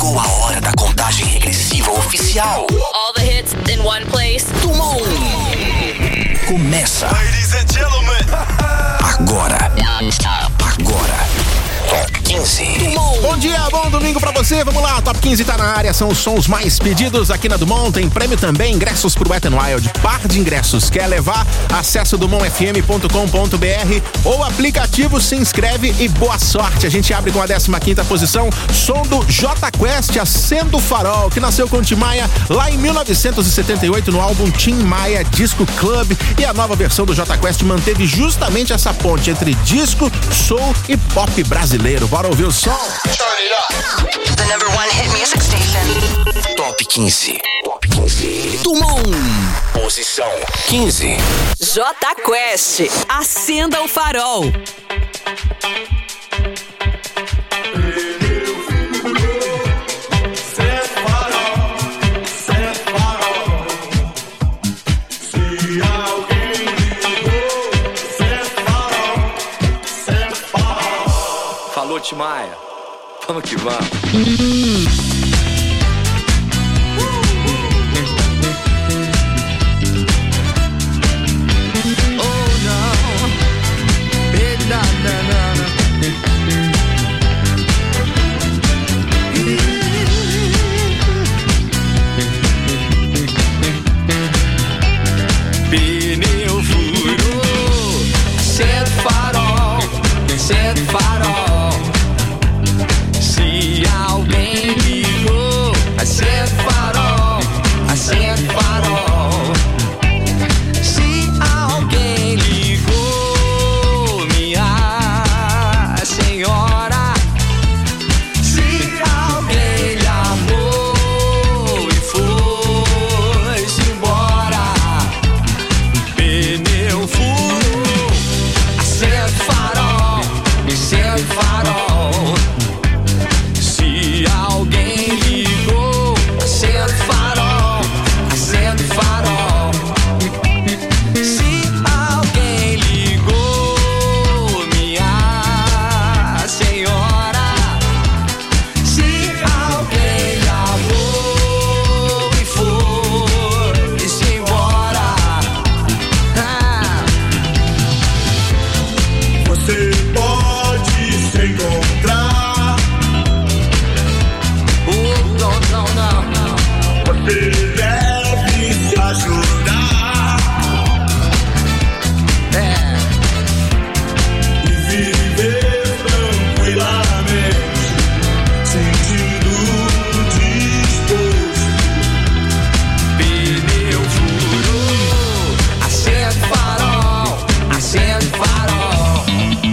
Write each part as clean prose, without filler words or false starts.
Chegou a hora da contagem regressiva oficial. All the hits in one place. Tumon. Começa. Ladies and gentlemen. Agora. Top 15. Tumon. Bom dia, bom domingo pra você. Vamos lá, Top 15 tá na área. São os sons mais pedidos aqui na Dumont. Tem prêmio também, ingressos pro Wet n Wild. Par de ingressos. Quer levar? Acesse dumontfm.com.br ou aplicativo, se inscreve e boa sorte. A gente abre com a 15ª posição. Som do Jota Quest, Acendo o Farol, que nasceu com Tim Maia lá em 1978 no álbum Tim Maia Disco Club. E a nova versão do Jota Quest manteve justamente essa ponte entre disco, soul e pop brasileiro. Bora ouvir o som. The number one hit music station. Top 15. Tumon. Posição 15. Jota Quest, Acenda o Farol. Falou, Tim Maia. Vamos que vamos. Pneu furou, acende farol, acende farol. Se alguém ligou, acende farol, acende farol. Se alguém ligou, minha senhora. Se alguém lhe amou e foi-se embora. Pneu furou, acende farol, acende farol. Se alguém ligou, acende farol, acende farol. Se alguém ligou, minha senhora. Se alguém lhe amou e foi-se embora. Você pode se encontrar. Não. Você deve se ajudar e viver tranquilamente, sentindo disposto. Pneu furou, acende farol, acende farol.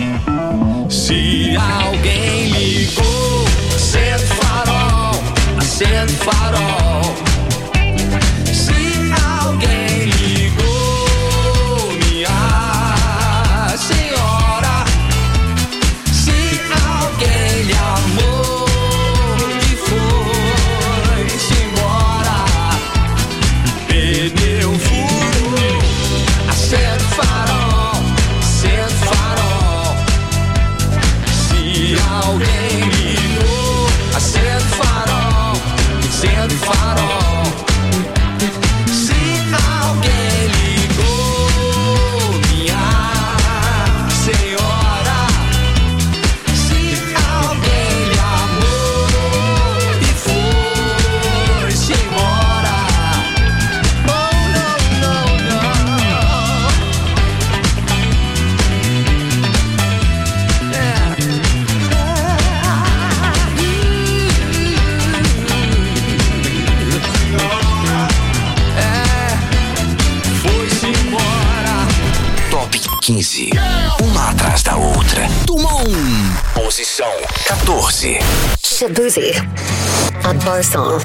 Se alguém ligou, acende farol, acende farol. Se alguém ligou, minha senhora. Se alguém lhe amou e foi-se embora. Pneu furou, acende farol, acende farol. Se alguém ligou, acende farol, acende farol. Se alguém ligou, minha senhora. Se alguém lhe amou e foi-se embora. Oh, não. Foi-se embora. Top 15. Uma atrás da outra. Tumon. Posição 14. Shabuzi, a bar song.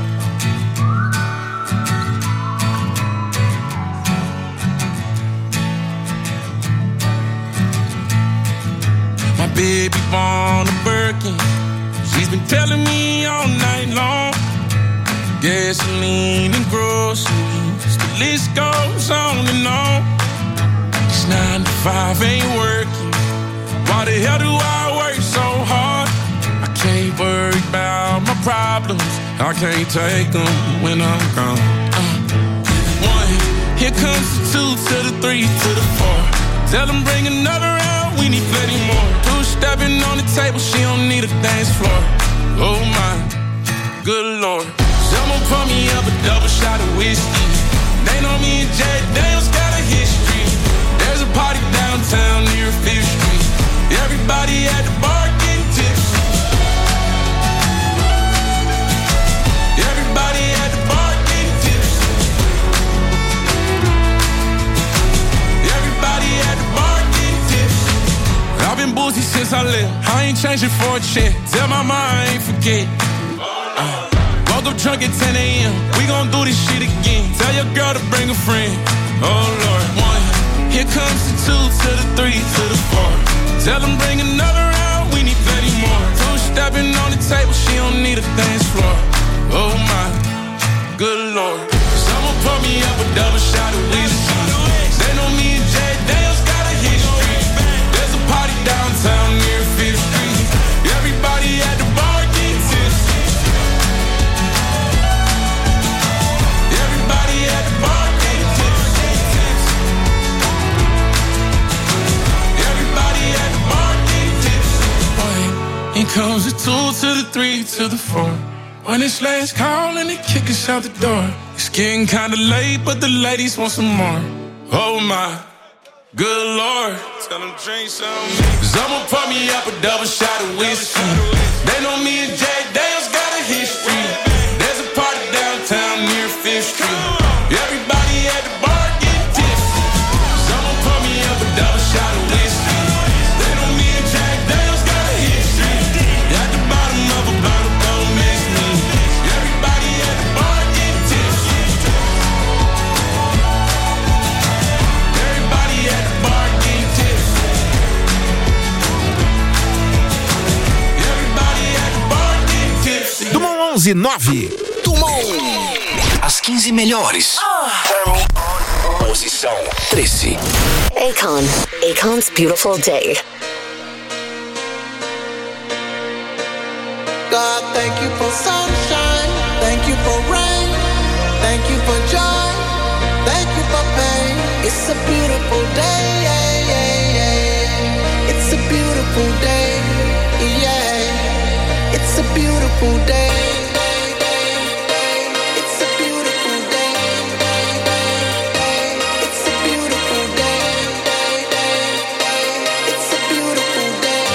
My baby born a Birkin. She's been telling me all night long. Gasoline and groceries, the list goes on and on. This 9 to 5 ain't working. Why the hell do I work so hard? I can't ain't worried about my problems. I can't take them when I'm gone. One, here comes the two to the three to the four. Tell them bring another round, we need plenty more. Two stepping on the table, she don't need a dance floor. Oh my, good Lord. Someone pour me up a double shot of whiskey. They know me and Jay Daniels got a history. There's a party downtown near 5th Street. Everybody at the bar getting tipsy. Everybody at the bar getting tipsy. Everybody at the bar getting tipsy. I've been boozy since I left. I ain't changing for a check. Tell my mom I ain't forget. Woke up drunk at 10 a.m. We gon' do this shit again. Tell your girl to bring a friend. Oh Lord. One, here comes the two to the three to the four. Tell them bring another round, we need plenty more. Two stepping on the table, she don't need a dance floor. Oh my, good Lord. Someone pour me up a double shot of whiskey. They know me and Jay Daniels got a history. There's a party downtown near 5th Street. Everybody at the bar getting tipsy. Everybody at the bar getting tipsy. Everybody at the bar getting tipsy. One, here comes the two to the three to the four. When it's last call and they kick us out the door. It's getting kinda late, but the ladies want some more. Oh my, good Lord. Tell them drink some. Someone pour me up a double shot of whiskey. They know me and Jay Daniels got a history. There's a party downtown near 5th Street. Everybody at the bar getting tipsy. Someone pour me up a double shot of whiskey. They know me and Jay Daniels got a history. At the bottom of a bottle, don't miss me. Everybody at the bar getting tipsy. Everybody at the bar getting tipsy. Everybody at the bar getting tipsy. Dumont 11:09. Dumont. As 15 melhores. Posição 13. Akon's Beautiful Day. God, thank you for sunshine, thank you for rain, thank you for joy, thank you for pain. It's a beautiful day, yeah, yeah, yeah. It's a beautiful day, yeah. It's a beautiful day. It's a beautiful day. It's a beautiful day. It's a beautiful day.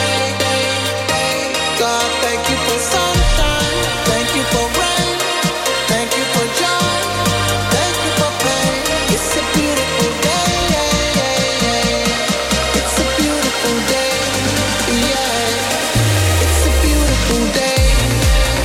God, thank you for sunshine, thank you for rain, thank you for joy, thank you for pain. It's a beautiful day, yeah, yeah, yeah. It's a beautiful day, yeah. It's a beautiful day.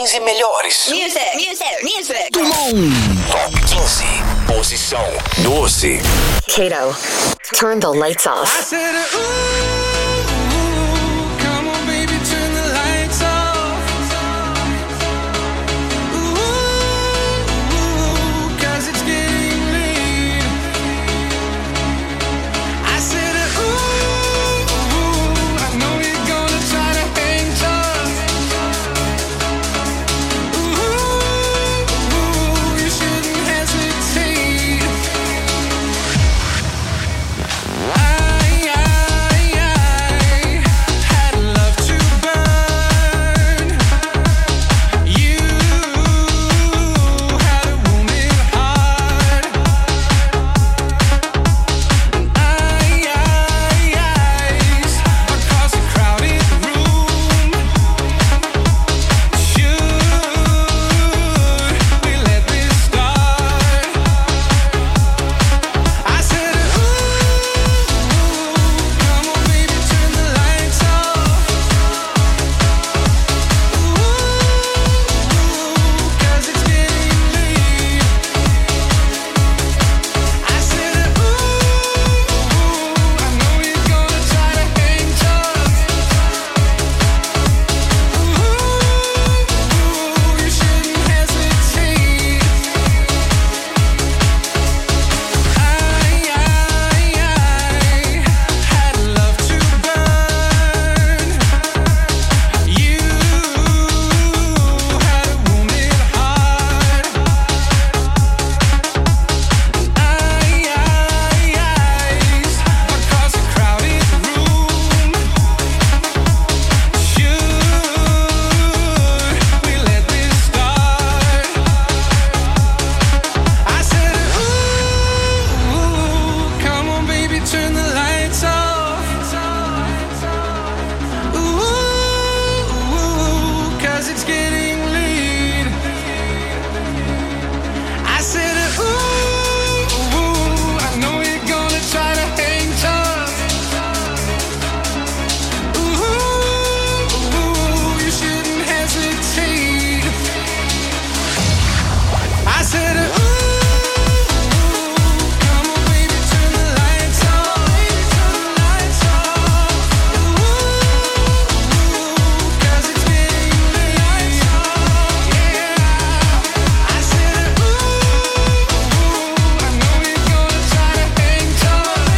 15 melhores. Music. Do Mundo. Top 15. Posição 12. Kato, turn the lights off. I said, ooh, come on, baby, turn the lights off. Ooh, 'cause it's getting late. I said, ooh, I know you're gonna try to hang tough. Ooh, you shouldn't hesitate. Had love to burn. You had a wounded heart. Eyes across a crowded room. Should we let this start? I said, come on, baby, turn the lights off. 'Cause it's getting late. I said, I know you're gonna try to hang tough. You shouldn't hesitate. Had love to burn. You had a wounded heart. Eyes across a crowded room. Should we let this start? I said, come on, baby, turn the lights off. 'Cause it's getting late. I said, I know you're gonna try to hang tough. You shouldn't hesitate. I said, come on, baby, turn the lights off. 'Cause it's getting late. I said, I know you're gonna try to hang tough.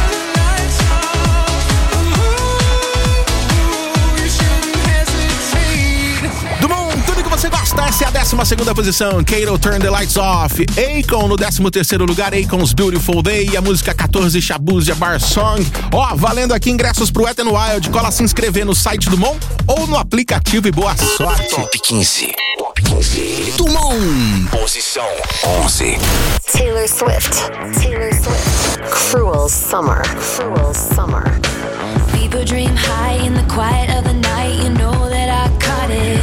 You shouldn't hesitate. Do Mundo, tudo que você gosta. Essa é a 12ª posição. Kato, Turn the Lights Off. Akon no 13º lugar. Akon's Beautiful Day. E a música 14, Shabuzi, Bar Song. Ó, valendo aqui ingressos pro Wet n Wild. Cola se inscrever no site do Mon ou no aplicativo e boa sorte. Top 15. Top 15. Do Mundo. Posição 11. Taylor Swift. Cruel Summer. People dream high in the quiet of the night. You know that I caught it.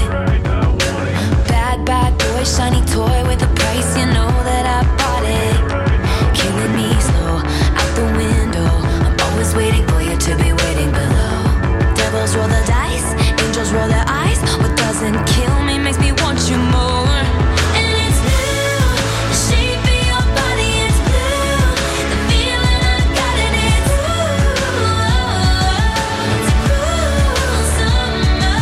Bad boy, shiny toy with a price. You know that I bought it. Killing me slow out the window. I'm always waiting for you to be waiting below. Devils roll the dice, angels roll their eyes. What doesn't kill me makes me want you more. And it's blue, the shape of your body is blue. The feeling I got in it, it's cruel summer.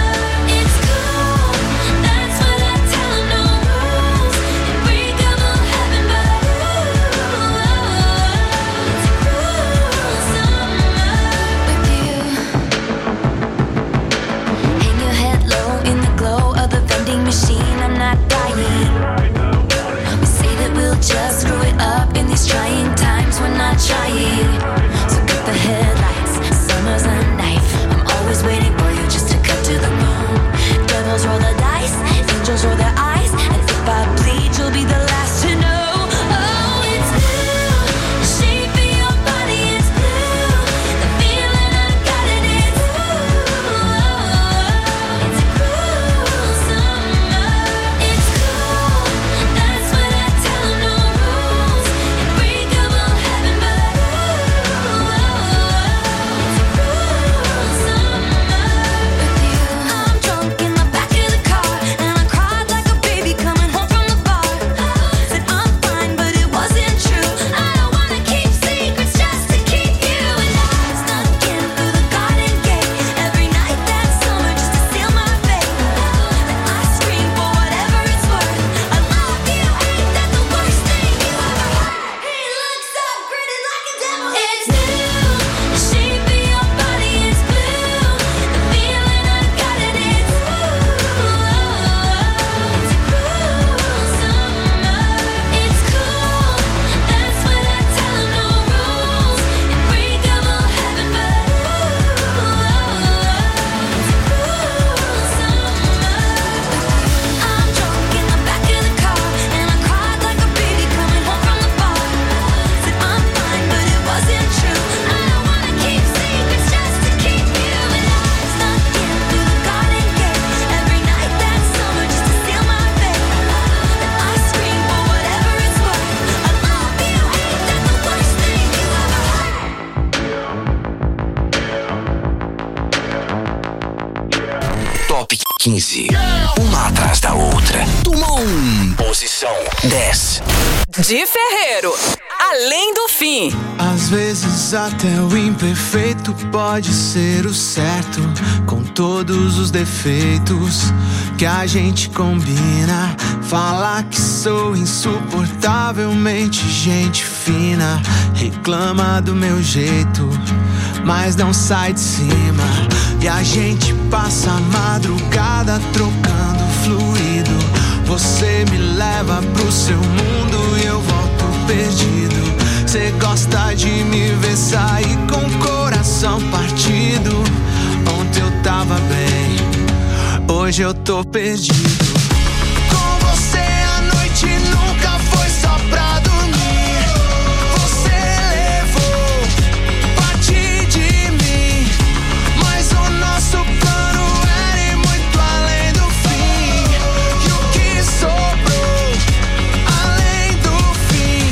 15. Uma atrás da outra. Tumon. Posição 10. De Ferreiro, Além do Fim. Às vezes até o imperfeito pode ser o certo, com todos os defeitos que a gente combina. Falar que sou insuportavelmente gente fina, reclama do meu jeito, mas não sai de cima. E a gente passa a madrugada trocando fluido. Você me leva pro seu mundo e eu volto perdido. Cê gosta de me ver sair com o coração partido. Ontem eu tava bem, hoje eu tô perdido. Com você a noite nunca foi só pra dormir. Você levou parte de mim, mas o nosso plano era ir muito além do fim. E o que sobrou além do fim?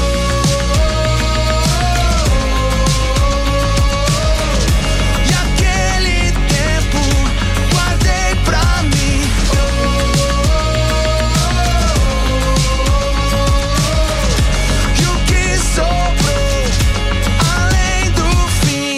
E aquele tempo guardei pra mim. E o que sobrou além do fim?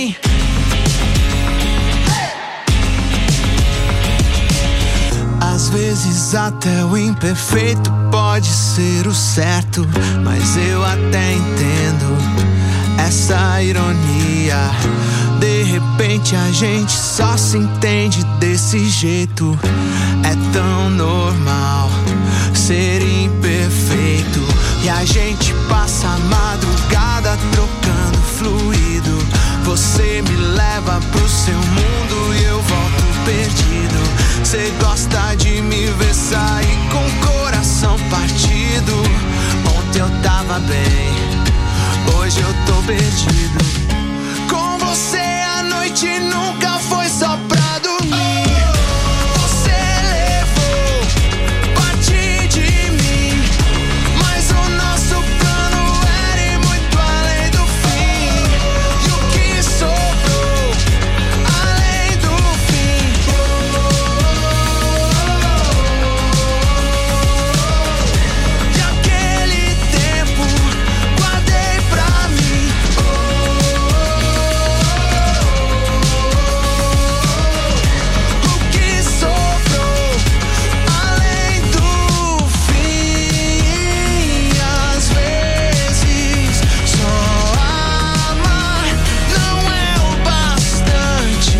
Às vezes até o imperfeito pode ser o certo, mas eu até entendo essa ironia. De repente a gente só se entende desse jeito. É tão normal ser imperfeito. E a gente passa a madrugada trocando fluido. Você me leva pro seu mundo e eu volto perdido. Cê gosta de me ver sair com o coração partido. Ontem eu tava bem, hoje eu tô perdido. Com você a noite nunca foi só pra dormir. Você levou parte de mim, mas o nosso plano era ir muito além do fim. E o que sobrou além do fim? E aquele tempo guardei pra mim. O que sobrou além do fim? Às vezes só amar não é o bastante.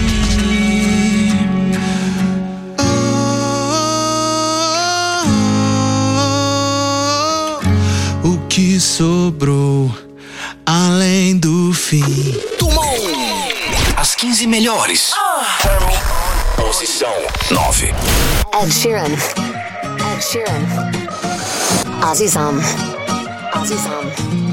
O que sobrou além do fim? Tumon. As 15 melhores. Posição 9. Ed Sheeran. Ed Sheeran. Azizam. Azizam.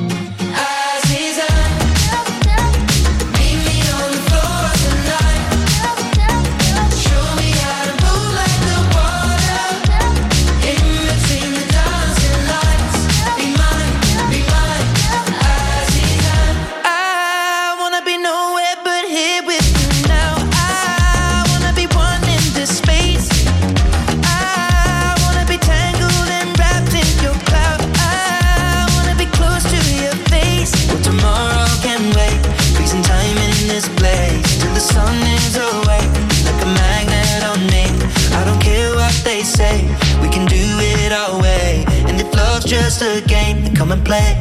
I wanna be nowhere but here with you now. I wanna be one in this space. I wanna be tangled and wrapped in your cloud. I wanna be close to your face. Well, tomorrow can wait. Freezing time in this place till the sun is away. Like a magnet on me. I don't care what they say. We can do it our way. And if love's just a game, then come and play.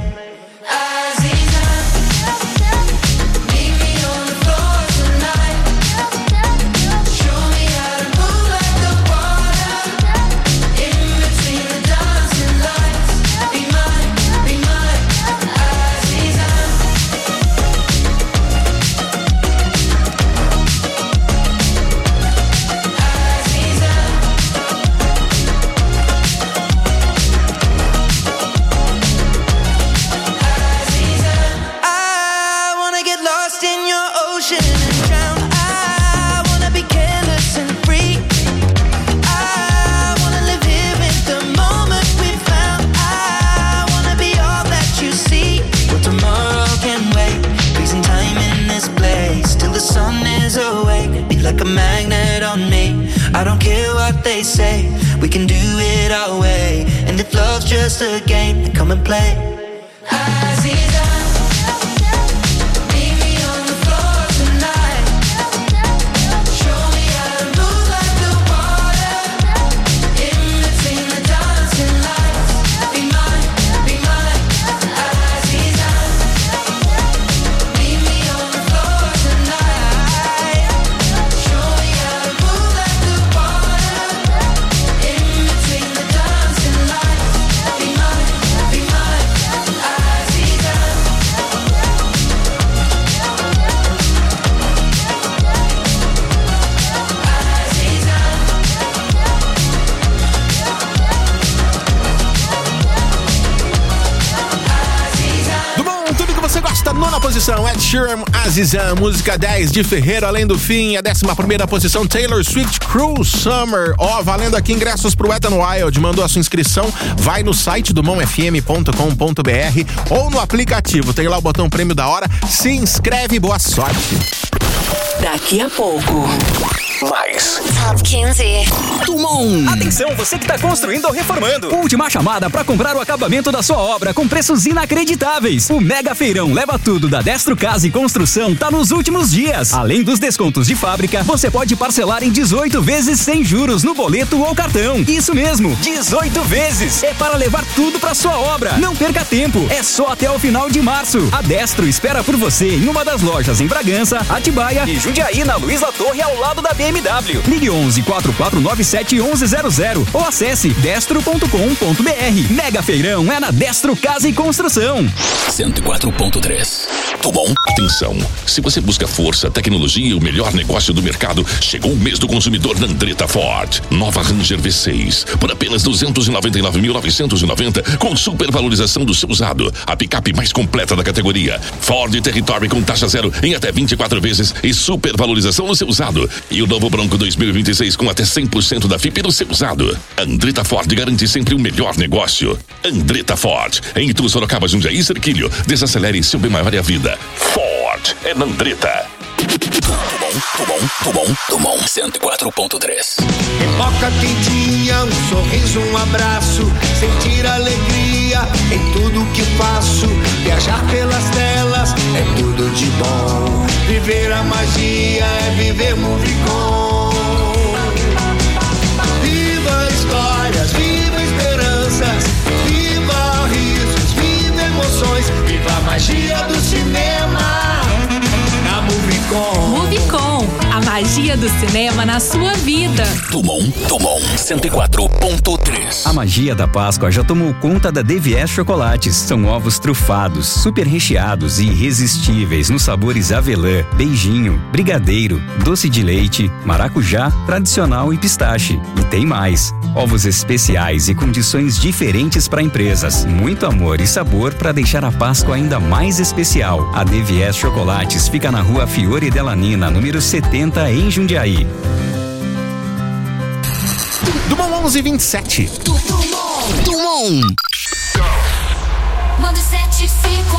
what they say. We can do it our way. And if love's just a game, then come and play. Aziza, meet me on the floor tonight. Show me how to move like the water. In between the dancing lights. Be mine, Aziza. Meet me on the floor tonight. Show me how to move like the water. In between the dancing lights. Be mine, Aziza. Do bom, tudo que você gosta, nona posição, Ed Sheeran, Azizam, música 10 de Ferreiro, Além do Fim, a 11ª posição, Taylor Swift, Cruel Summer, valendo aqui ingressos pro Wet n Wild, mandou a sua inscrição, vai no site do monfm.com.br ou no aplicativo, tem lá o botão prêmio da hora, se inscreve, boa sorte. Daqui a pouco. Mais. Top 15. Tumon. Atenção, você que está construindo ou reformando. Última chamada para comprar o acabamento da sua obra com preços inacreditáveis. O Mega Feirão Leva Tudo da Destro Casa e Construção tá nos últimos dias. Além dos descontos de fábrica, você pode parcelar em 18 vezes sem juros no boleto ou cartão. Isso mesmo, 18 vezes. É para levar tudo para sua obra. Não perca tempo, é só até o final de março. A Destro espera por você em uma das lojas em Bragança, Atibaia e Jundiaí, na Luiz Latorre, ao lado da BMW. Ligue 11 4497 1100 ou acesse destro.com.br. Mega Feirão é na Destro Casa e Construção. 104.3. Tumon. Atenção, se você busca força, tecnologia e o melhor negócio do mercado, chegou o mês do consumidor na Andretta Ford. Nova Ranger V6 por apenas 299.990 com supervalorização do seu usado. A picape mais completa da categoria. Ford Territory com taxa zero em até 24 vezes e supervalorização no seu usado. E o novo Bronco 2026 com até 100% da FIP no seu usado. Andretta Ford garante sempre o melhor negócio. Andretta Ford, em Itu, Sorocaba, Jundiaí e Cerquilho. Desacelere, seu bem maior é a vida. Ford é na Andretta. Tumon 104.3. Pipoca quentinha, um sorriso, um abraço, sentir alegria em tudo que faço. Viajar pelas telas é tudo de bom. Viver a magia é viver Movicon. Viva histórias, viva esperanças, viva risos, viva emoções, viva a magia do cinema na Movicon. Movicon, a magia do cinema na sua vida. Tumon 104.3. A magia da Páscoa já tomou conta da DVS Chocolates. São ovos trufados, super recheados e irresistíveis nos sabores avelã, beijinho, brigadeiro, doce de leite, maracujá, tradicional e pistache. E tem mais. Ovos especiais e condições diferentes para empresas. Muito amor e sabor para deixar a Páscoa ainda mais especial. A DVS Chocolates fica na Rua Fiore Delanina, número 70, em Jundiaí. Tumon 11:27. Tumon. Manda 75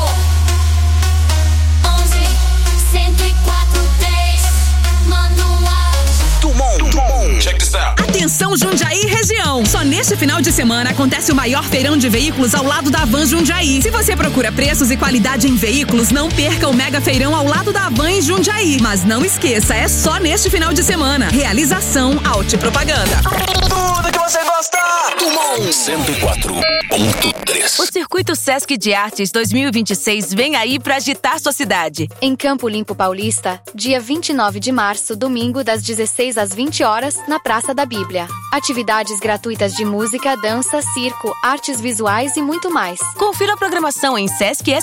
11 104 3. Manda um áudio. Tumon. Check this out. Atenção Jundiaí e região. Só neste final de semana acontece o maior feirão de veículos ao lado da Van Jundiaí. Se você procura preços e qualidade em veículos, não perca o mega feirão ao lado da Van em Jundiaí. Mas não esqueça, é só neste final de semana. Realização Alte Propaganda. Tudo que você gosta. Tumon 104.3. O Circuito Sesc de Artes 2026 vem aí pra agitar sua cidade. Em Campo Limpo Paulista, dia 29 de março, domingo, das 16 às 20 horas, na Praça da Bíblia. Atividades gratuitas de música, dança, circo, artes visuais e muito mais. Confira a programação em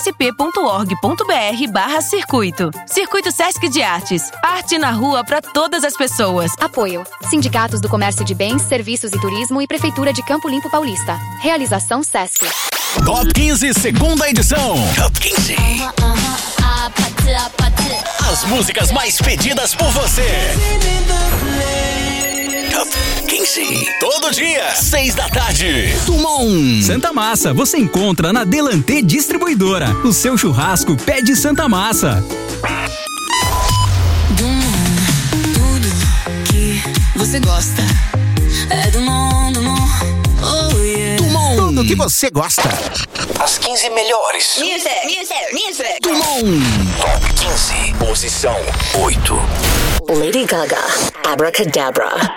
sesc.org.br/circuito. Circuito Sesc de Artes. Arte na rua para todas as pessoas. Apoio: Sindicatos do Comércio de Bens, Serviços e Turismo e Prefeitura de Campo Limpo Paulista. Realização Sesc. Top 15, segunda edição. Top 15. As músicas mais pedidas por você. Top 15. Todo dia, 6 da tarde. Tumon. Santa Massa, você encontra na Delantê Distribuidora. O seu churrasco pede Santa Massa. Tudo que você gosta. que você gosta. As 15 melhores. Music. Do Mon. Top 15. Posição 8. Lady Gaga, Abracadabra.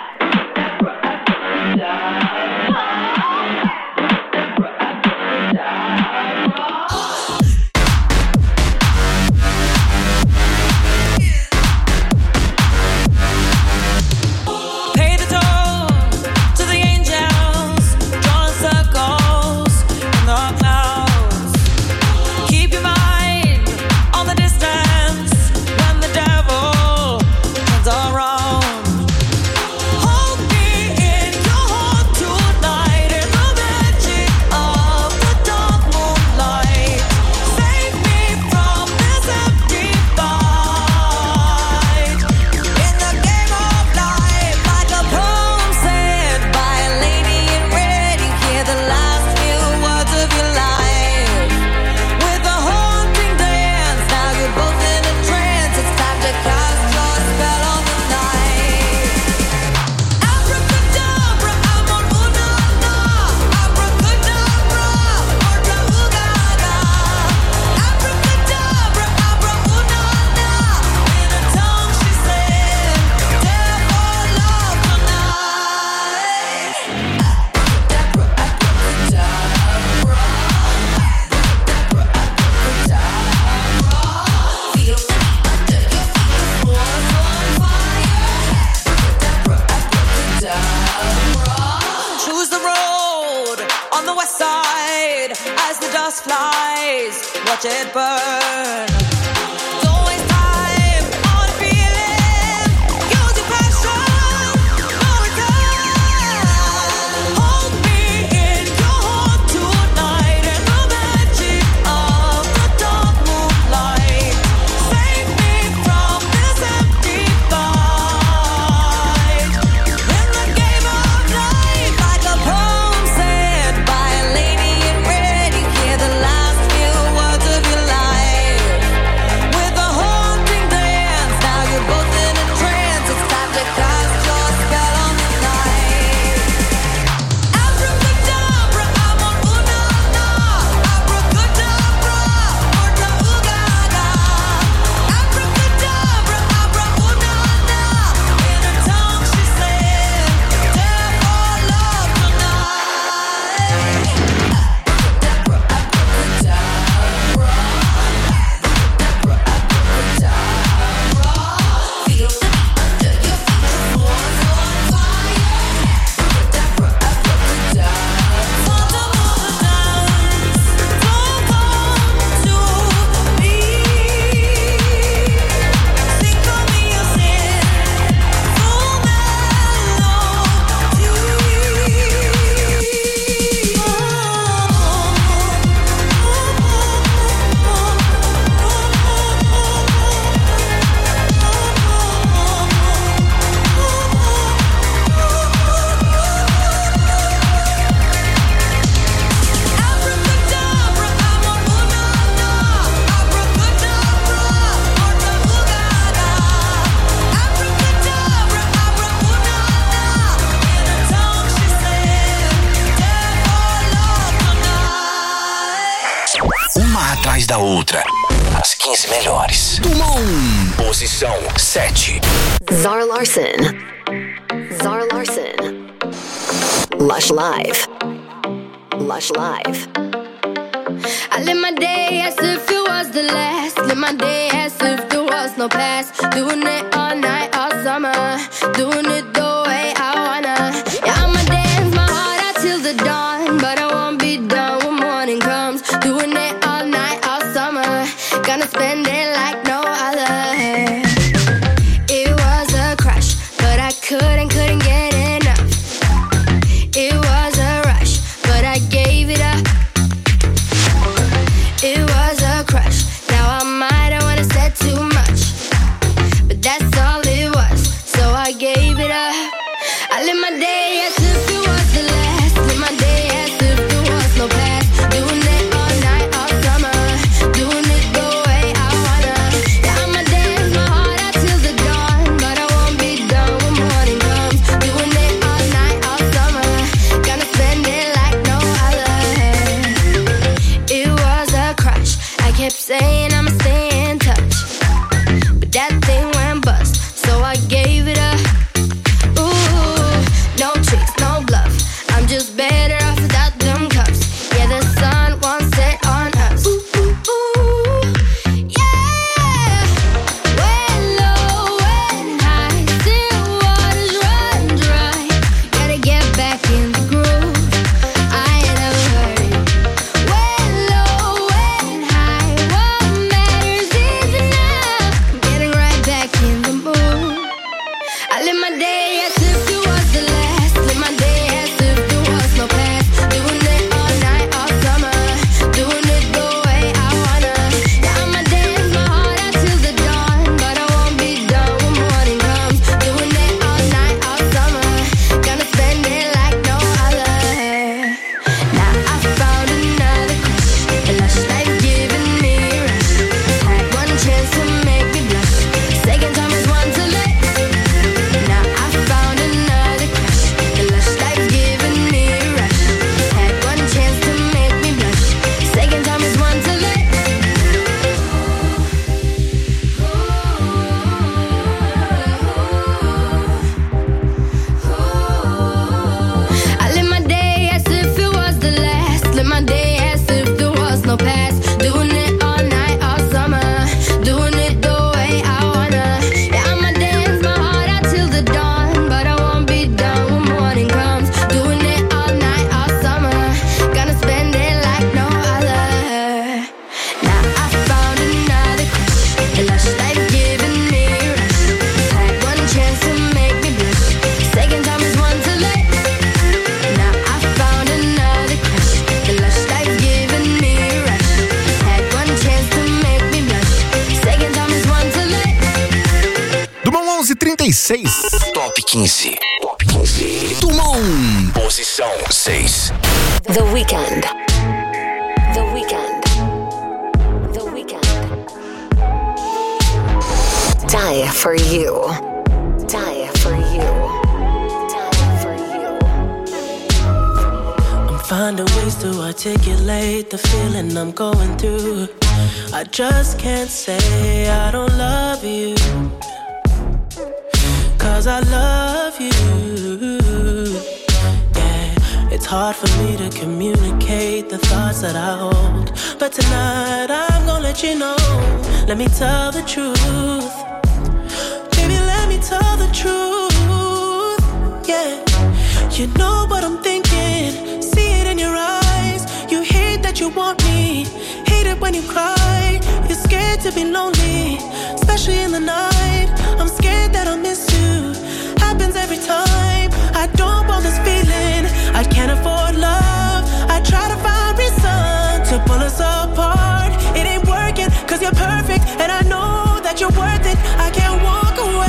Watch it burn. Da outra. As 15 melhores. Do Mon. Posição 7. Zara Larsson. Lush Live. I live my day as if it was the last. Live my day as if there was no past. Doing it all night, all summer. Doing it the way I wanna. Yeah, I'ma dance my heart out till the dawn. But I won't be done when morning comes. Doing it all night, all summer. Gonna spend it like no other. It was a crush, but I couldn't get enough. It was a rush, but I gave it up. It was a crush. Now I might have wanna said too much, but that's all it was. So I gave it up. 6. Top 15. Top 15. Dumont. Posição 6. The Weeknd. The Weeknd. The Weeknd. Die for you. Die for you. Die for you. I'm finding ways to articulate the feeling I'm going through. I just can't say I don't love you, 'cause I love you. Yeah, it's hard for me to communicate the thoughts that I hold, but tonight I'm gonna let you know. Let me tell the truth. Baby, let me tell the truth. Yeah, you know what I'm thinking. See it in your eyes. You hate that you want me. Hate it when you cry. You're scared to be lonely, especially in the night. I'm scared that I'll miss you. Happens every time. I don't want this feeling. I can't afford love. I try to find reason to pull us apart. It ain't working, 'cause you're perfect, and I know that you're worth it. I can't walk away.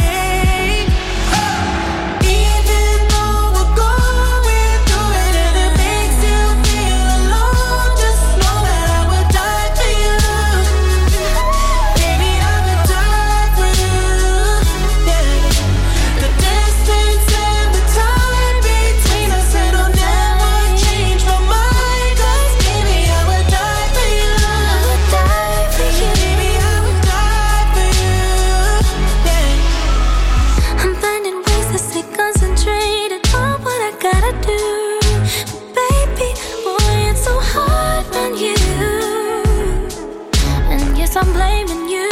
I'm blaming you,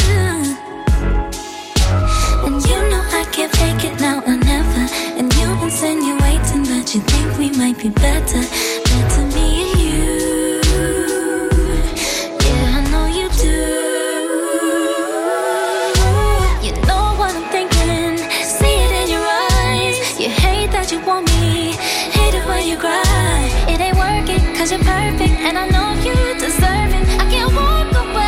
and you know I can't take it now or never. And you insinuating that you think we might be better me and you. Yeah, I know you do. You know what I'm thinking. See it in your eyes. You hate that you want me. Hate it when you cry. It ain't working, 'cause you're perfect, and I know you deserve it. I can't walk away.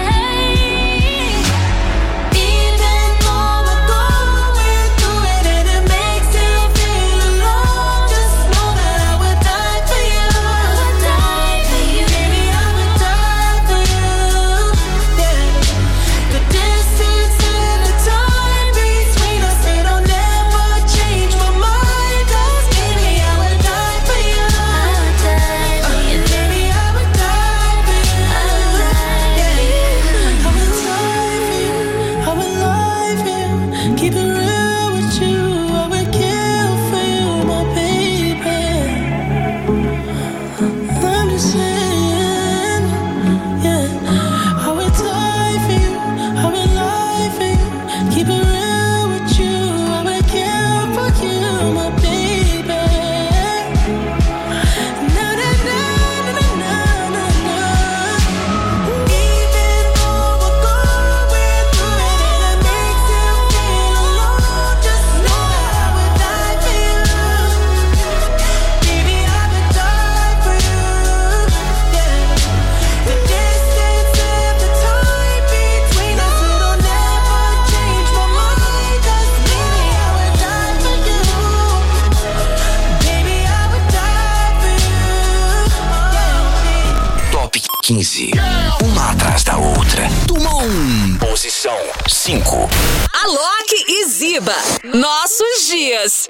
Uma atrás da outra. Dumont. Posição 5. Alok e Ziba. Nossos dias.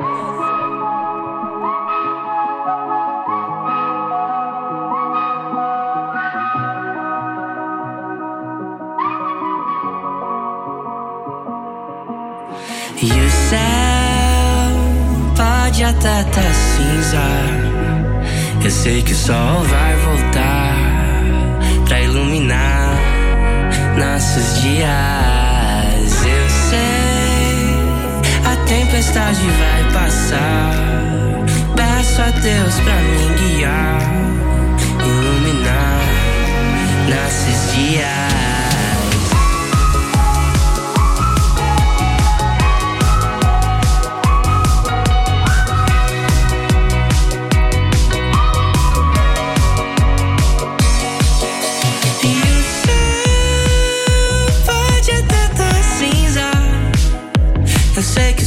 E o céu pode até tá cinza. Eu sei que o sol vai voltar pra iluminar nossos dias. Eu sei, a tempestade vai passar. Peço a Deus pra me guiar, iluminar nossos dias. Eu sei que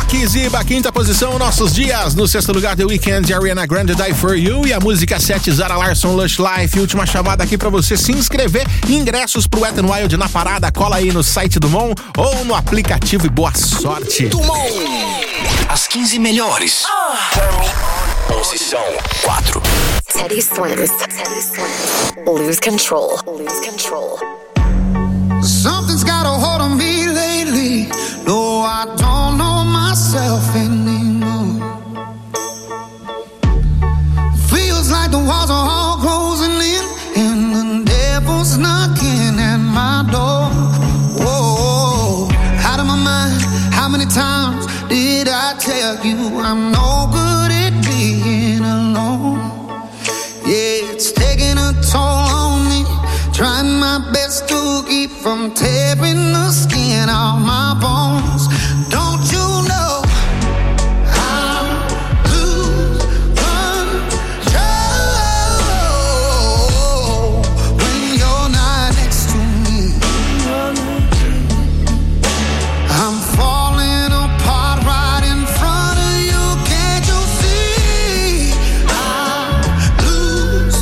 Rock Ziba, quinta posição, nossos dias. No sexto lugar, The Weeknd, Ariana Grande, Die For You. E a música 7, Zara Larsson, Lush Life. Última chamada aqui pra você se inscrever. Ingressos pro Wet n Wild na parada. Cola aí no site do Mon ou no aplicativo e boa sorte. Do Mon. As 15 melhores. Posição 4. Teddy Swims. Lose control. Something's got a hold on me lately. No, I don't know myself anymore. Feels like the walls are all closing in, and the devil's knocking at my door. Whoa, out of my mind. How many times did I tell you I'm no good at being alone? Yeah, it's taking a toll on me. Trying my best to keep from tearing the skin off my bones. Don't you know I lose control when you're not next to me? I'm falling apart right in front of you. Can't you see? I lose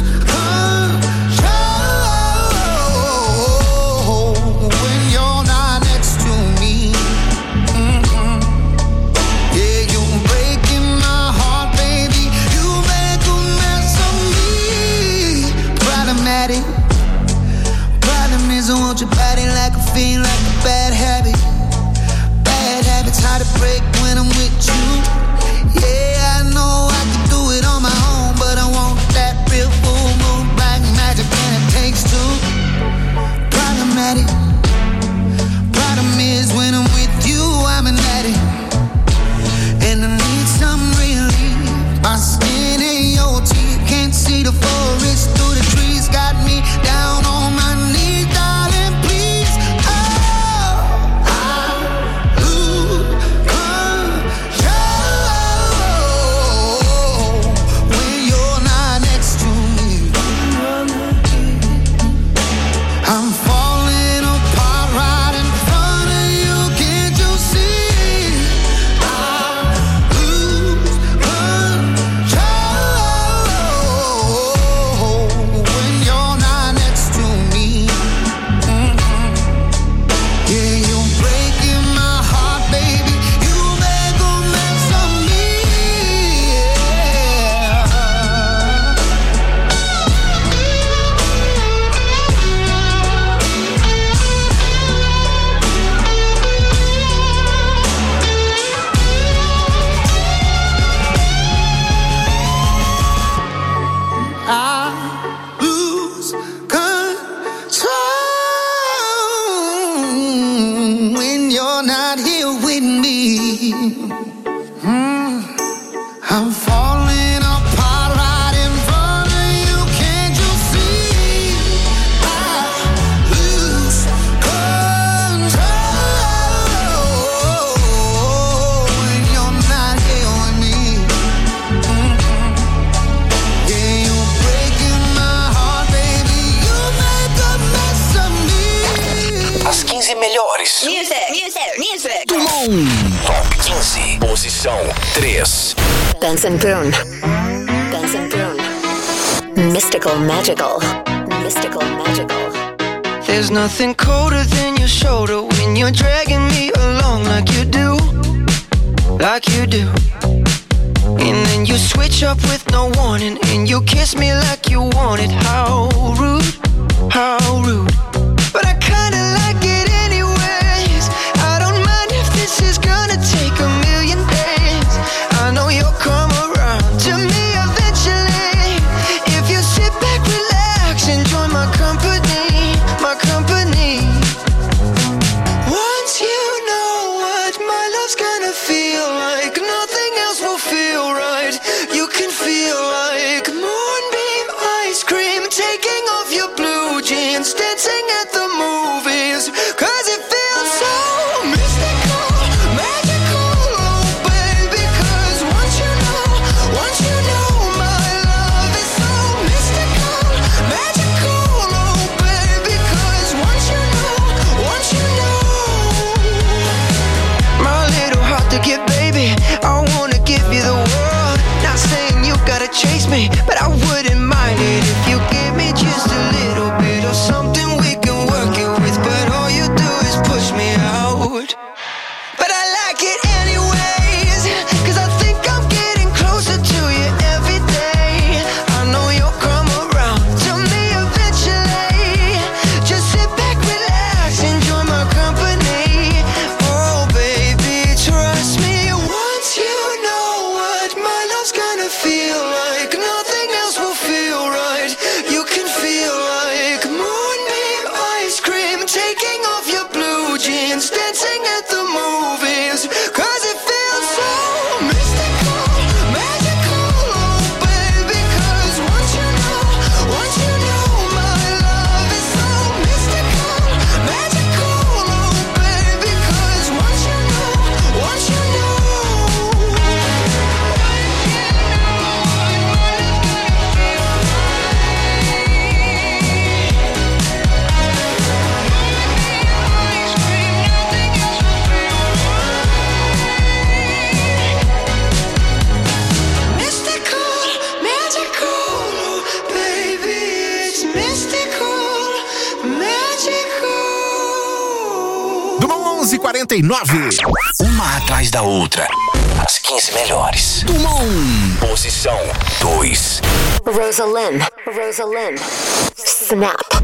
control when you're not next to me. Yeah, you're breaking my heart, baby. You make a mess of me. Problematic. Problem is I want your body like a fiend, like a bad habit. Bad habits hard to break when I'm with you. Yeah, I know I can do it on my own, but I want that real full moon black magic, and it takes two. Problematic. Problem is when I'm with you, I'm an addict, and I need some relief. My skin and your teeth can't see the forest through the trees. Got me down on my knees, darling, please. Oh, I lose control when you're not next to me. I'm falling apart right in front of you. Can't you see? I lose control when you're not next to me. Yeah, you're breaking my heart, baby. You make a mess of me. I lose control when you're not here with me. I'm falling apart right in front of you. Can't you see? I lose control when you're not here with me. Yeah, you're breaking my heart, baby. You make a mess of me. As 15 melhores. Music. Do Mon. Top 15. Posição 3. Benson Boone. Mystical magical. There's nothing colder than your shoulder when you're dragging me along like you do. And then you switch up with no warning, and you kiss me like you want it. How rude. But I kinda like it anyways. I don't mind if this is gonna take a million days. I know you'll come around to me eventually. If you sit back, relax, and join my company. Once you know what my love's gonna feel like, nothing else will feel right. You can feel like moonbeam ice cream, taking off your blue jeans, dancing 11h49. Uma atrás da outra. As 15 melhores. Dumont. Posição 2. Rosalind. Snap.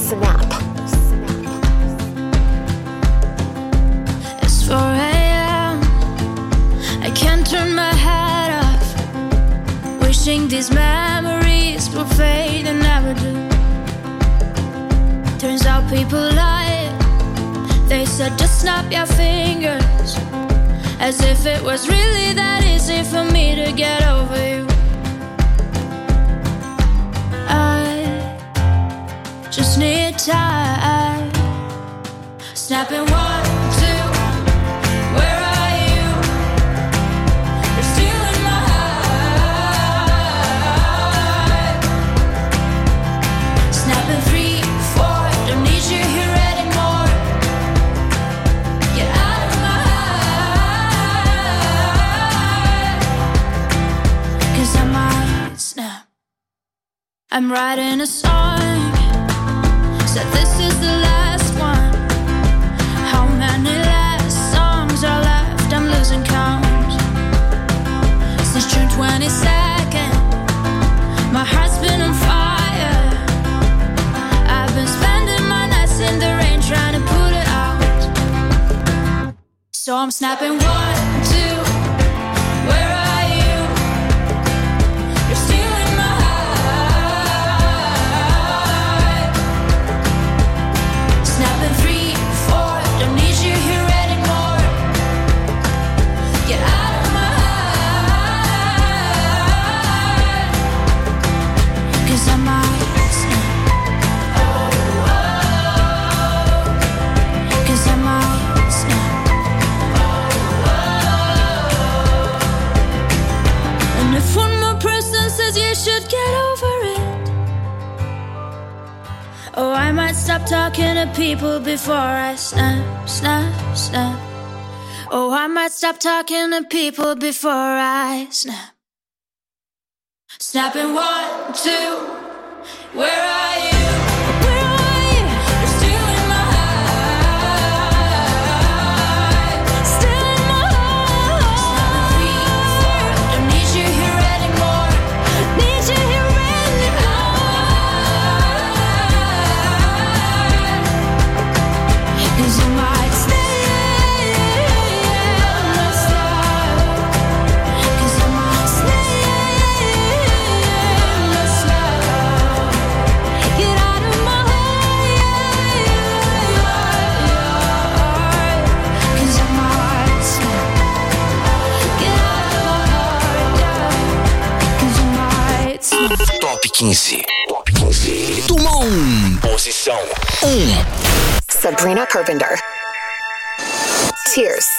It's 4 a.m. I can't turn my head off. Wishing these memories will fade and never do. Turns out people lie. They said just snap your fingers, as if it was really that easy for me to get over you. I just need time. Snapping 1, 2. Where are you? You're stealing my heart. Snapping 3, 4. Don't need you here anymore. Get out of my heart. 'Cause I might snap. I'm writing a song. Said this is the last one. How many last songs are left? I'm losing count. Since June 22nd, my heart's been on fire. I've been spending my nights in the rain trying to put it out. So I'm snapping 1, 2. Where are you? You're stealing my heart. Snapping 3, 4. Don't need you here anymore. Get out of my heart. 'Cause I might snap. 'Cause I might snap. And if one more person says you should get over it, oh, I might stop talking to people before I snap. Oh, I might stop talking to people before I snap. Snapping 1, 2. Where are you? Where are you? You're stealing my heart. Stealing my heart. Snapping 3, 4. Don't need you here anymore. Need you here anymore. 'Cause I might stay. Cause I might stay. Get out of my heart. 'Cause I might snap. Get out of my heart. 'Cause I might snap. Top 15. Dumont. Posição 1. Sabrina Carpenter. Tears.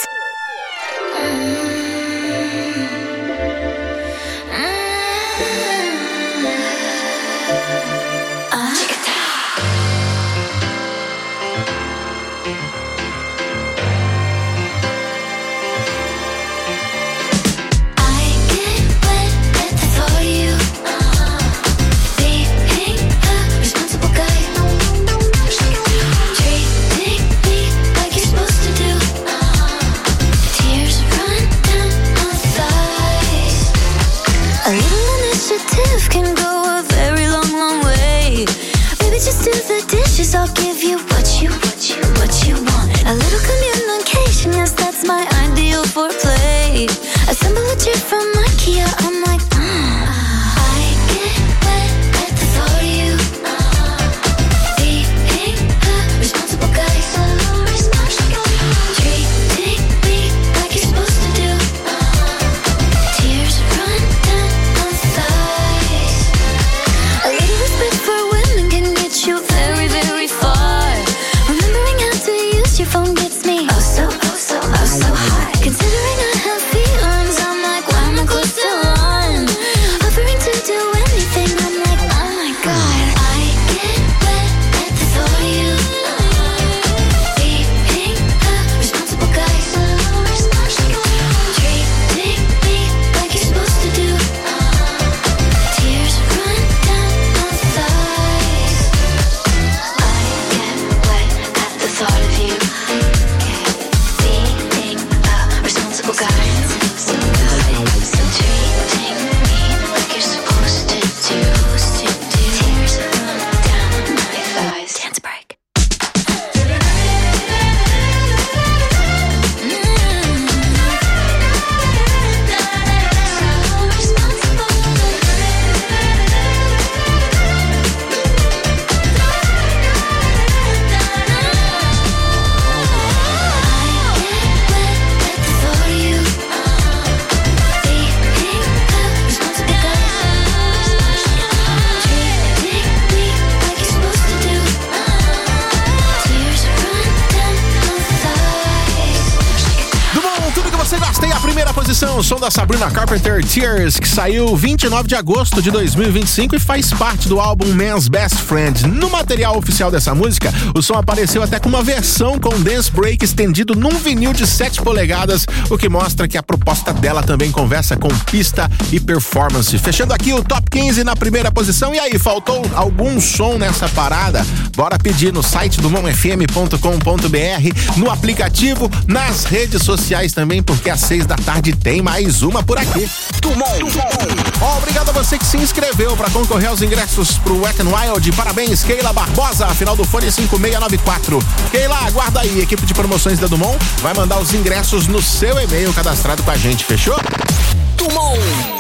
Responsible guy. Treating me like you're supposed to do. posição, o som da Sabrina Carpenter, Tears, que saiu 29 de agosto de 2025 e faz parte do álbum Man's Best Friend. No material oficial dessa música, o som apareceu até com uma versão com dance break estendido num vinil de 7 polegadas, o que mostra que a proposta dela também conversa com pista e performance. Fechando aqui o Top 15 na primeira posição. E aí, faltou algum som nessa parada? Bora pedir no site do monfm.com.br, no aplicativo, nas redes sociais também, porque às 6 da tarde tem mais uma por aqui. Obrigado a você que se inscreveu para concorrer aos ingressos pro Wet n Wild. Parabéns, Keila Barbosa, final do fone 5694. Keila, aguarda aí, equipe de promoções da Dumont vai mandar os ingressos no seu e-mail cadastrado com a gente, fechou? Dumont.